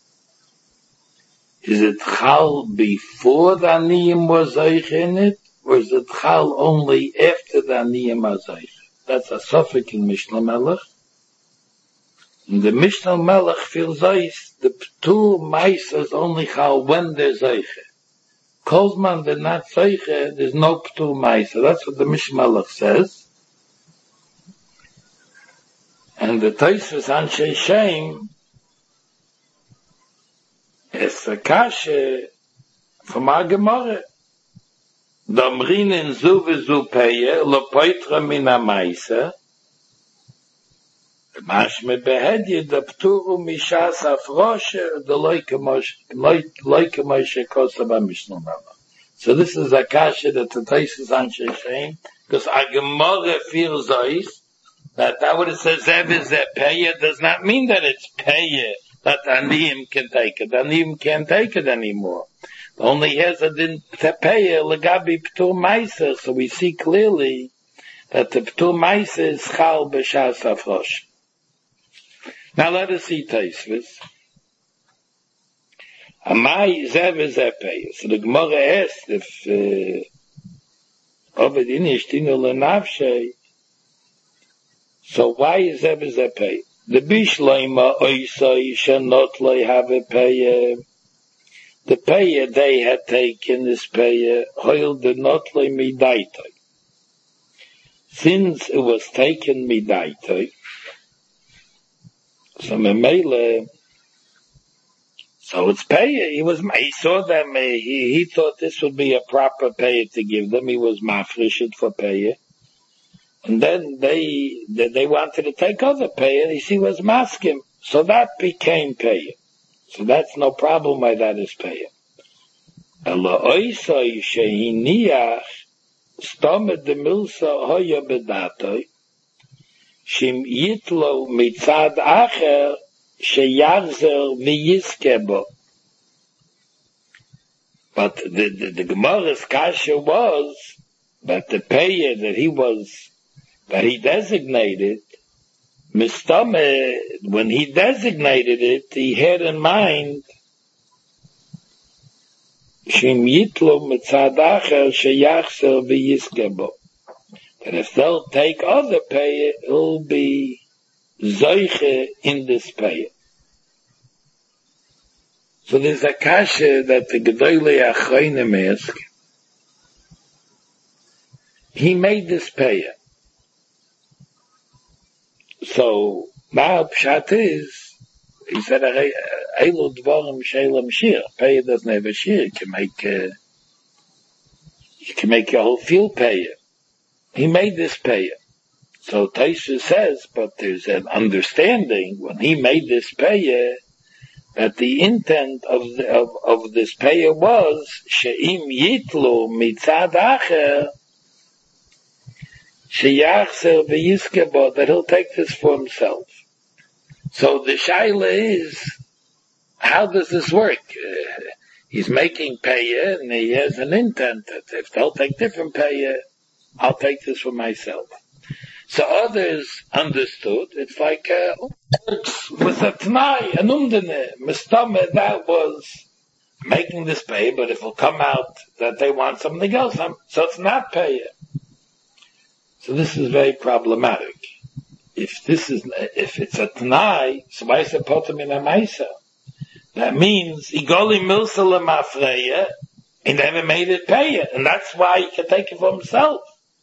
Is it Chal before the Aniyim was Zoich in it, or is it Chal only after the Aniyim was Zoich? That's a suffix in Mishnah Melech. And the Mishnah Melech feels Zoich, the Ptur Maisa is only Chal when there's Zoich. Kozman they're not Zoich, there's no Ptur Maisa. That's what the Mishnah Melech says. And the Taisvis Anshe Shem is a kashe from our Gemara. Damrin in zu v'zu peye lo poitra min ha-maisa mashme behedye da pturu mishas afroshe de loike moshe kosa ba Mishnah Melech. So this is a kashe that the Taisvis Anshe Shem, because our Gemara feels Zois, that that what it says, Zev is that peye, does not mean that it's peye, that Aniyim can take it. Aniyim can't take it anymore. Only has a din peye, legabi ptur maisa, so we see clearly that the ptur maisa is chal b'shas afrosh. Now let us see Taisvis. Amai Zev is that peye. So the Gemara asks if, uh, Oved inish tinu lenavshei, so why is Zev is that peye? The bishleima oisai shenot loy have a peye. The peye they had taken this peye, hoil did not loy midaitoi. Since it was taken midaitoi, so memele, so it's peye. He was, he saw them, he, he thought this would be a proper peye to give them. He was mafreshed for peye. And then they, they, they wanted to take other pay, and he was masking. So that became pay. So that's no problem why that is pay. Ela oisai shehiniach stomed de milsa hoya bedatoi shim yitlo mitzad acher sheyachzer v'yiskebo. But the, the, the Gemara's kasha was that the pay that he was that he designated, Mistame, when he designated it, he had in mind, Shim Yitlo Mitzadacher Sheyachser V'Yiskebo. That if they'll take other pay, it'll be Zoiche in this pay. So there's a kasha that the Gedolei Achronim ask. He made this pay. So, now Pshat is, he said, Eilu Dvorim Shalem Shir. Pay doesn't have a shir. You can make, uh, you can make your whole field pay. He made this pay. So Taisha says, but there's an understanding when he made this pay that the intent of the, of, of this pay was She'im Yitlu Mitzad Acher Sheyachzer v'yiskebo, that he'll take this for himself. So the shaila is, how does this work? Uh, he's making payah, and he has an intent that if they'll take different payah, I'll take this for myself. So others understood, it's like, uh, with a t'nai, an umdene, mistame, that was making this pay, but it will come out that they want something else, so it's not pay. So this is very problematic. If this is, if it's a Tanai, so why is it potem in a Maisa? That means, Igoli Milsa Lemafreya, he never made it pay it, and that's why he can take it for himself.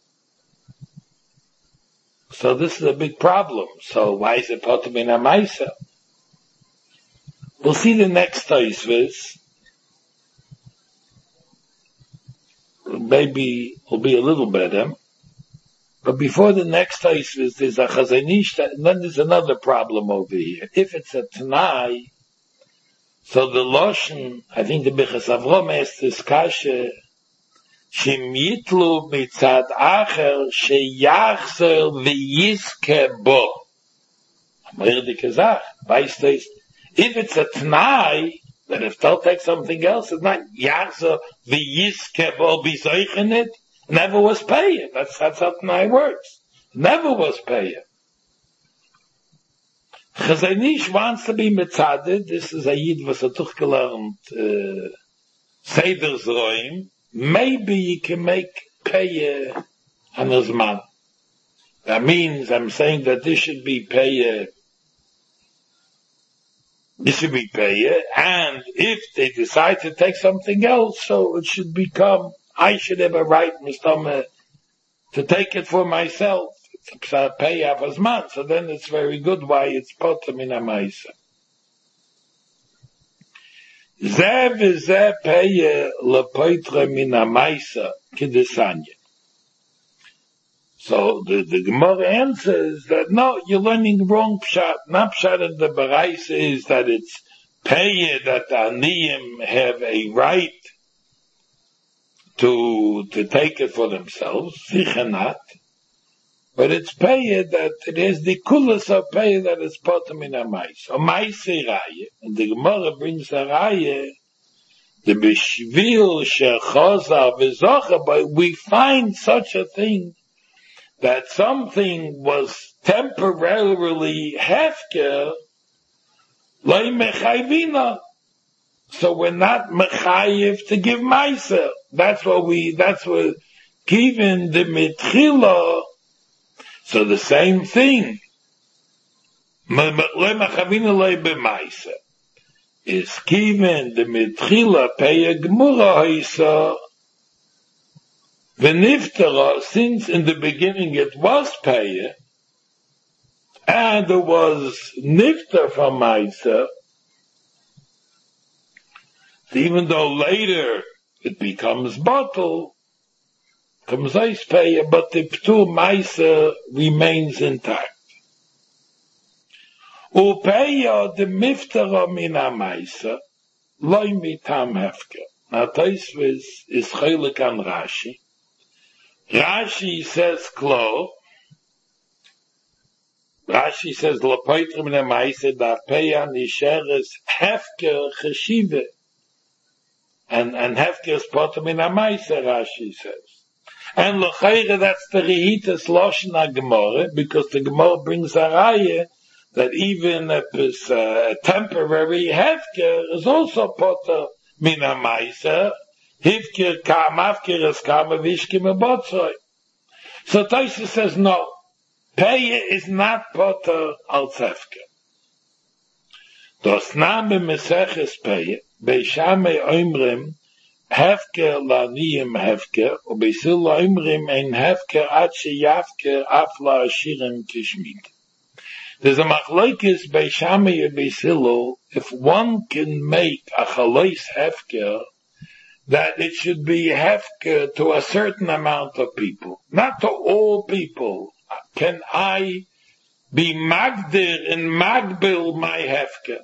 So this is a big problem. So why is it potem in a Maisa? We'll see the next Tosfos. Maybe will be a little better. But before the next Tosfos, there's a Chazon Ish, and then there's another problem over here. If it's a Tanai, so the Loshen, I think the Birchas Avrom asked this kasha, Shem Yitlu mitzad acher sheyachzer v'yizke bo. Amir di Kazach, weißt du, if it's a Tanai, then if they'll take something else, it's not yachzer v'yizke bo b'zoichen it, never was paying. That's, that's how Tanai works. Never was paying. Chazon Ish wants to be mitzaded. This is a Yid was a tuchgelernt uh, Seder Zroim. Maybe you can make pay uh, on his man. That means I'm saying that this should be pay. Uh, this should be pay, uh, and if they decide to take something else, so it should become. I should have a right, Mister to take it for myself. It's a pay of his man, so then it's very good why it's potem in a Maisa. Ze v'ze peye lepoitre min a Maisa k'desanya. So the, the Gemara answers that no, you're learning wrong pshat. Not pshat in the Berais is that it's peye that the Aniyim have a right to to take it for themselves, sicher not. But it's pay that it is the kulas of pay that is potem in a mais. A mais raye, and the Gemara brings a raye, the bishvil shechaza v'zocha, but we find such a thing that something was temporarily hefker, loy mechayvina. So we're not mechayiv to give meiser. That's what we, that's what, given the mitchila. So the same thing. Is given the mitchila pay gemura haisa v'niftara, since in the beginning it was pay, and there was niftar from maisa, even though later it becomes bottle, comes ice pay, but the ptur maisa remains intact. Upeya the miftara min ha-maisa loy mitam hefker. Now Tosfos is chelik on Rashi. Rashi says klo. Rashi says lepoitrim min ha-maisa da peya nisheres hefker cheshive. And, and hefker is potem min ha-maisa, Rashi says. And l'chayre, that's the rehitas loshen ha-gemore, because the Gemara brings a raya that even if it's a temporary hefker is also poter min ha-maisa, hefker kam, hefker is kam, vishkim abotzoi. So Tosfos says no, pay is not poter als hefker. Das name meseches pay, beishame oimrim, hefker laniyim hefker, or beisil oimrim ein hefker ad sheyafker afla ashirim kishmit. There's a machlokes beishame and beisilo, if one can make a chalois hefker, that it should be hefker to a certain amount of people, not to all people. Can I be magdir and magbil my hefker?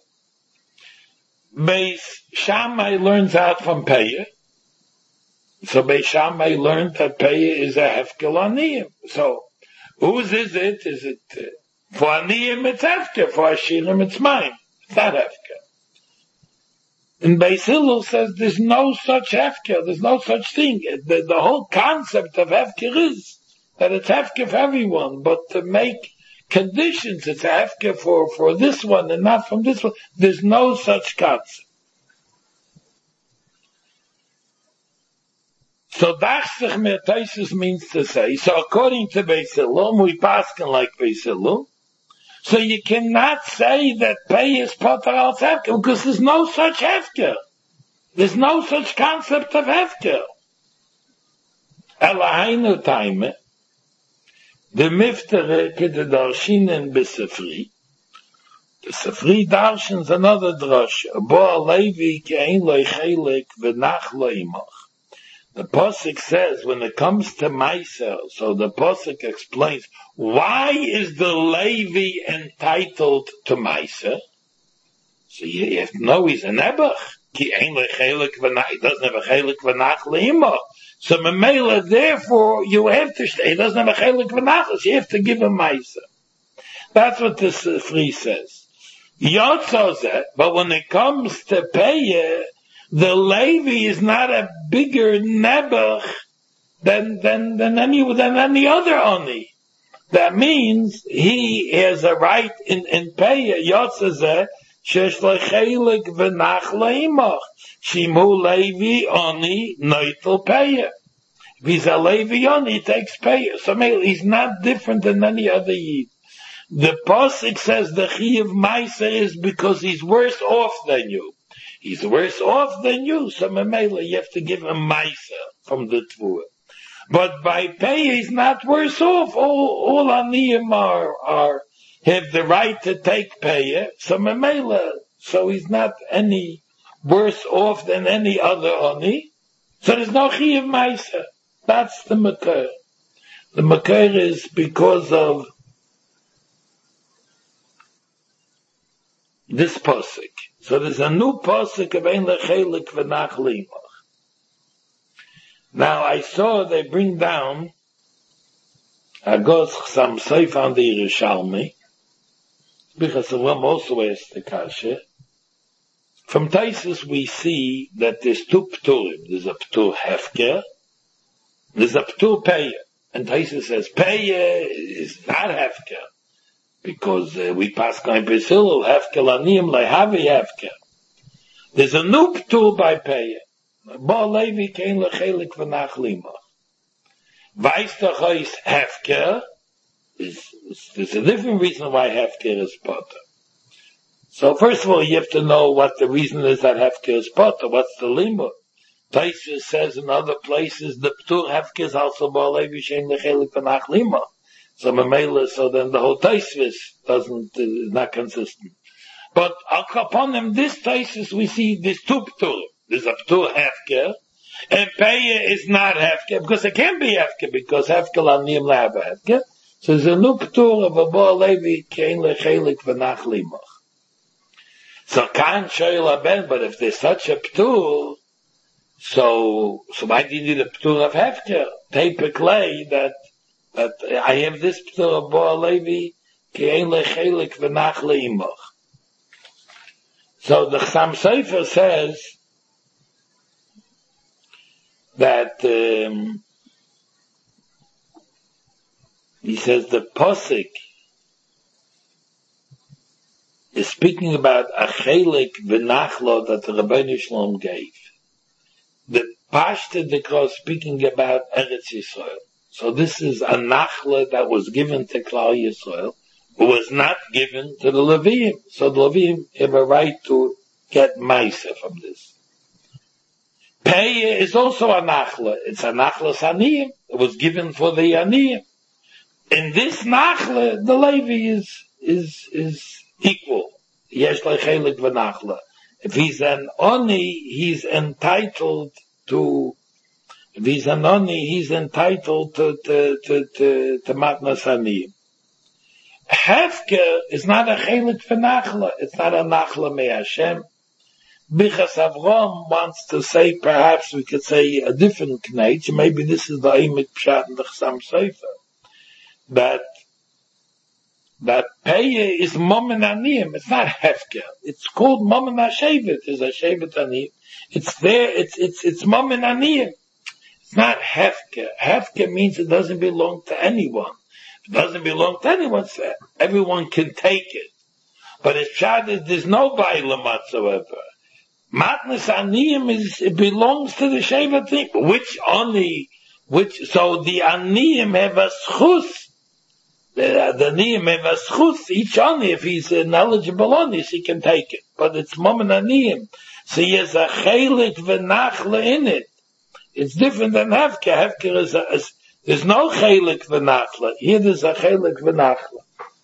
Beis Shammai learns out from Peah. So Beis Shammai learned that Peah is a hefker laniyim. So whose is it? Is it uh, for aniyim? It's hefker. For ashirim, it's mine. It's not hefker. And Beis Hillel says there's no such hefker. There's no such thing. The, the whole concept of hefker is that it's hefker for everyone, but to make conditions, it's a hefker for, for this one and not from this one. There's no such concept. So Dachsich Mer Taisus means to say, so according to Beis Hillel, we paskin like Beis Hillel, so you cannot say that pay is potter als hefker, because there's no such hefker. There's no such concept of hefker. Elahainu taime, the miftere ke de darshinen besefri, the Sefri darshins another drush, bo alevi ke ein loy chelik v'nach lo imach. The Pasuk says, when it comes to Meiser, so the Pasuk explains, why is the Levi entitled to Meiser? So you have to know he's a Nebuch. He doesn't have a chelik v'nach le'imach. So Memela, therefore, you have to, he doesn't have a chelik v'nach, so you have to give him Meiser. That's what this uh, free says. Yotzozeh, but when it comes to Peyeh, the Levi is not a bigger Nebuch than, than, than any, than any other Oni. That means he has a right in, in Peyeh, Yotzozeh, shesh lechelik v'nach le'imach. Shimu Levi Oni noitel Peyeh. If he's a Levi Oni, he takes Peyeh. So he's not different than any other Yid. The Pasuk says the Chi of Meiser is because he's worse off than you. He's worse off than you, so Memela, you have to give him Meiser from the Tvua. But by pay, he's not worse off. All, all Aniyim are, are, have the right to take pay, so Memela, so he's not any worse off than any other Ani. So there's no Chi of Meiser. That's the Makar. The Makar is because of this Pasuk. So there's a new Pasuk of Ein Lechelik V'nach Le'imach. Now I saw they bring down Agos Chsam Seif on the Yerushalmi, because of them also asked the Kasha. From Taisus we see that there's two Pturim. There's a Ptur Hefker, there's a Ptur Peyeh. And Taisus says Peyeh is not Hefker. Because uh, we pass going Brazil, Hefker Laniyim Lehavi Hefker. There's a new Ptur by Peyeh. Ba Levi kein lechelik v'nach limach. Weiss doch is Hefker, is, is, there's a different reason why Hefker is potter. So first of all, you have to know what the reason is that Hefker is potter. What's the limach? Taisus says in other places, the Ptur Hefker is also Ba Levi kein lechelik v'nach limach. So Memela, so then the whole Taisvis doesn't, uh, is not consistent. But upon them, this Taisus, we see this two Ptur. There's a Ptur Hefker, and Peyeh is not Hefker, because it can't be Hefker, because Hefker Laniyim Lehav Hefker. So there's a new Ptur of a Ba Levi Kein Lechelik V'nach Limach. So can't Shoyel Ben, but if there's such a Ptur, so, so why do you need a Ptur of Hefker? Tape a clay that That I have this Ptur of Ba Levi, ki ein lechelik v'nach le'imach. So the Chsam Sofer says that um, he says the Pasuk is speaking about a chelik v'nachlo that the Rabbeinu Shalom gave. The Pashta Dekra is speaking about Eretz Yisrael. So this is a nachla that was given to Klal Yisrael, who was not given to the Leviim. So the Leviim have a right to get Maisa from this. Peyeh is also a nachla. It's a nachla saniyim. It was given for the aniyim. In this nachla, the Levi is, is, is equal. Yesh lechelik v'nachla. If he's an oni, he's entitled to If he's an Oni, he's entitled to, to, to, to, to Matnas Aniyim. Hefker is not a chelik for Nachla. It's not a Nachla me Hashem. Bichas Avram wants to say, perhaps we could say a different knage. Maybe this is the Eimik Pshat in the Chsam Sofer. That, that Peyeh is Momen Aniyim. It's not Hefker. It's called Momen HaShevet. It's a Shevet Aniyim. It's there, it's, it's, it's Momen Aniyim. It's not Hefker. Hefker means it doesn't belong to anyone. If it doesn't belong to anyone, everyone can take it. But it's Pshat, there's no Bailam whatsoever. Matnas Aniyim is, it belongs to the Sheva thing. Which Ani, which, so the Aniyim have a schus. The, the Aniyim have a schus. Each Ani, if he's an eligible Ani, he can take it. But it's Momen Aniyim. So he has a chelik v'nachla in it. It's different than Hefker. Hefker is a, is, there's no chelik v'nachla. Here there's a chelik v'nachla.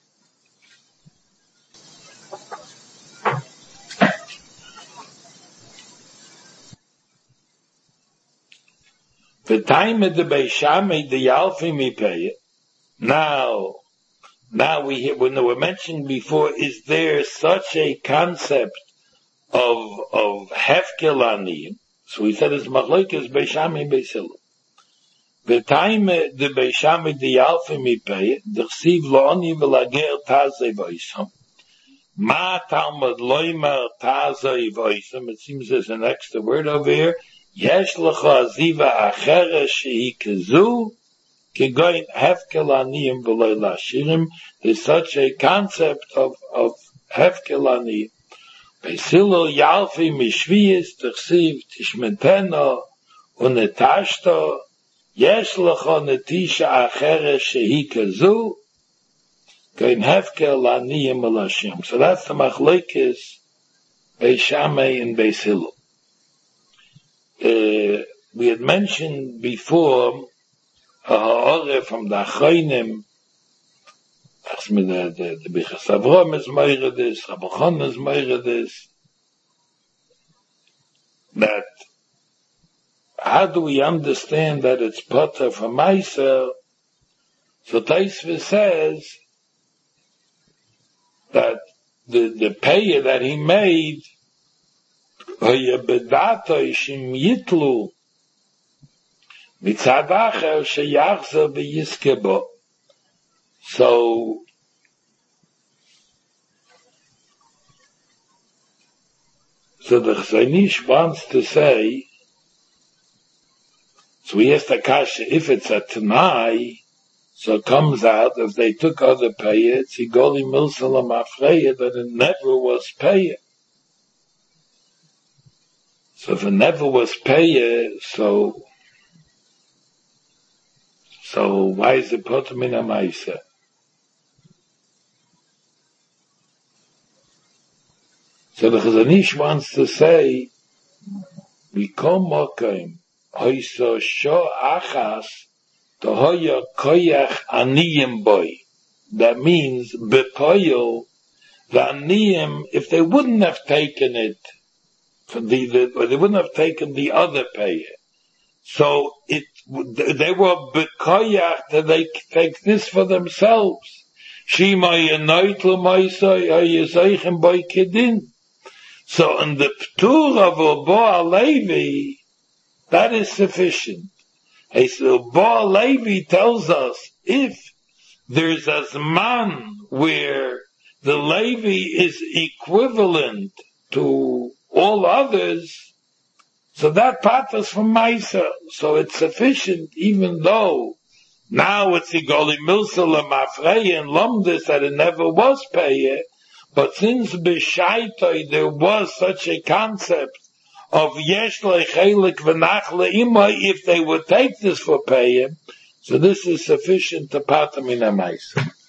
The time of the Beishamai, the Yalfi Mipeh. Now, now we when they were mentioned before, is there such a concept of of Hefker Laniyim? So we said it's Machlokes Beishamai Beis Hillel. The time of the Beishamai, the Yalfi Mipeh, the Chsiv Lo'oni v'lager Tazei V'oisam. Ma Talmud Loimer Tazei V'oisam. It seems there's an extra word over here. Yesh lecha aziva achera shehi kazu kegoin hefker laniyim v'lo lashirim. There's such a concept of of hefker laniyim. Beis Hillel yalfi mishviyis t'chsiv tishmetena unetashto yesh lecha netisha achera shehi kazu kegoin hefker laniyim v'lo lashirim. So that's the machlokes Beis Shammai and Beis Hillel. Uh, we had mentioned before a ha'oreh from the Achronim, the the Bichas Avram is meira this, Rabbi Chon is meira this, that how do we understand that it's potter from Meiser? So Taisva says that the the payer that he made, so so the Chazanish wants to say, so he has to kasha, if it's a Tanai, so it comes out, if they took other payah, it's Igoli Milsalam Afreya, that it never was payah. So if it never was payah, so, so why is it put in a ma'isa? So the Chazanish wants to say, we come mokim, hoiso sho achas, to hoya koyach aniyim boy. That means, bepoyo, the aniyim, if they wouldn't have taken it, for the, the, or they wouldn't have taken the other payer. So it, they were bekoyach that they take this for themselves. Shima yenoitlu moisoi hayezeichem boy kedin. So in the ptur of Bo Levi, that is sufficient. Hey, so Bo Levi tells us if there's a zman where the Levi is equivalent to all others, so that part is from Meiser. So it's sufficient, even though now it's Igoli Milsalam Afrei and Lomdis that it never was Peyeh, but since B'Shaitoi there was such a concept of Yesh Lechelik V'Nach Le'imai, if they would take this for Peyeh, so this is sufficient to Patam in a Meiser.